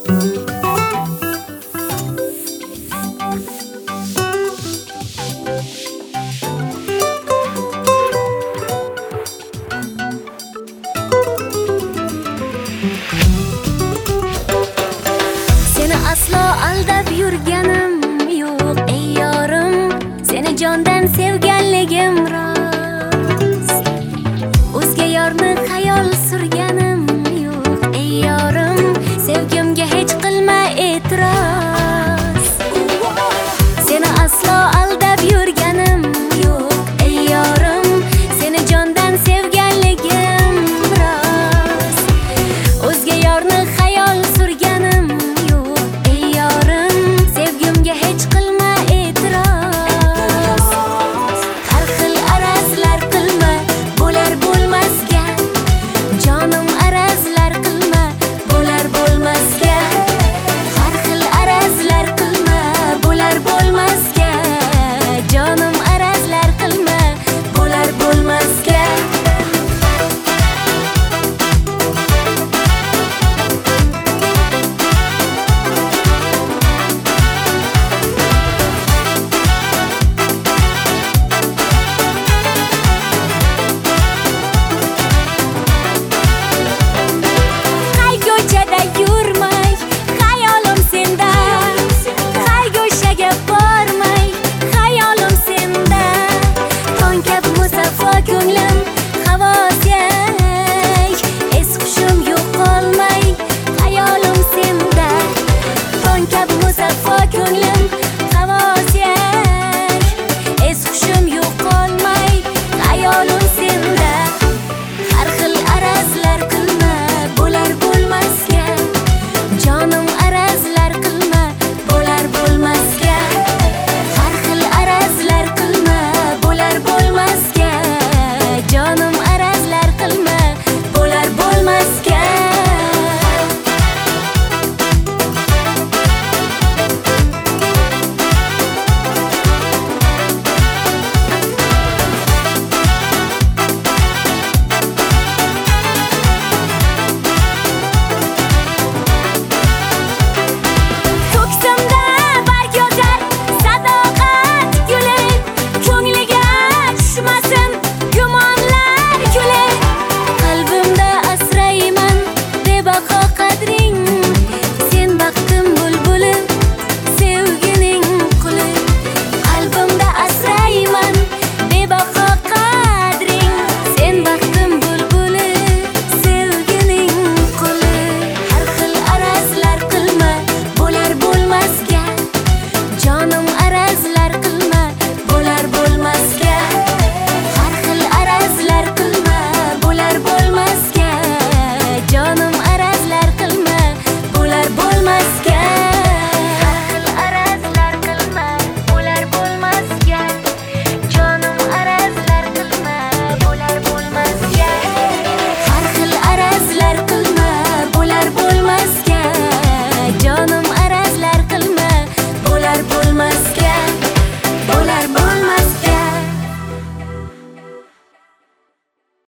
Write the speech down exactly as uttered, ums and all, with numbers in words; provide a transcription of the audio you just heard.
Seni aslo aldab yurganim yo'q ey yorim, seni jondan sevganligim rost. O'zga yorni xayol surganim yo'q ey yorim, sevgimga hech qilma e'tiroz. Seni aslo aldab yurganim yo'q ey yorim, seni jondan sevganligim rost. O'zga yorni xayol surganim yo'q ey yorim, sevgimga hech qilma e'tiroz. Har xil arazlar qilma, bo'lar bo'lmasga, jonim arazlar qilma, bo'lar bo'lmasga. Har xil arazlar qilma, bo'lar bo'lmasga, jonim arazlar qilma, bo'lar bo'lmasga. Qay ko'chada yurmay, xayolim senda. Qay go'shaga bormay, xayolim senda. Tong kabi musaffo ko'nglim havosyak, es hushim yo'qolmay, xayolim senda. Tong kabi musaffo ko'nglim havosyak, es hushim yo'qolmay, xayolim senda. Har xil arazlar qilma, bo'lar bo'lmasga, jonim